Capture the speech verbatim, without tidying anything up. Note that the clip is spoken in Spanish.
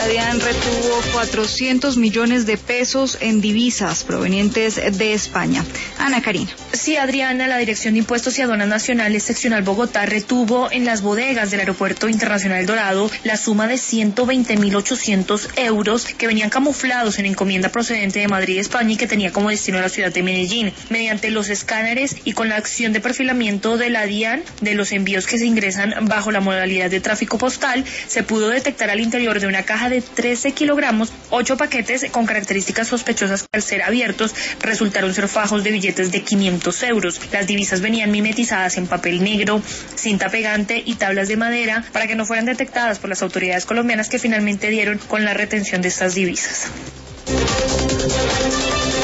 la DIAN retuvo cuatrocientos millones de pesos en divisas provenientes de España. Ana Karina. Sí, Adriana, la Dirección de Impuestos y Aduanas Nacionales Seccional Bogotá retuvo en las bodegas del Aeropuerto Internacional Dorado la suma de ciento veinte mil ochocientos euros que venían camuflados en encomienda procedente de Madrid, España, y que tenía como destino a la ciudad de Medellín. Mediante los escáneres y con la acción de perfilamiento de la DIAN de los envíos que se ingresan bajo la modalidad de tráfico postal, se pudo detectar al interior de una caja de trece kilogramos, ocho paquetes con características sospechosas que al ser abiertos resultaron ser fajos de billetes de quinientos euros. Las divisas venían mimetizadas en papel negro, cinta pegante y tablas de madera para que no fueran detectadas por las autoridades colombianas, que finalmente dieron con la retención de estas divisas.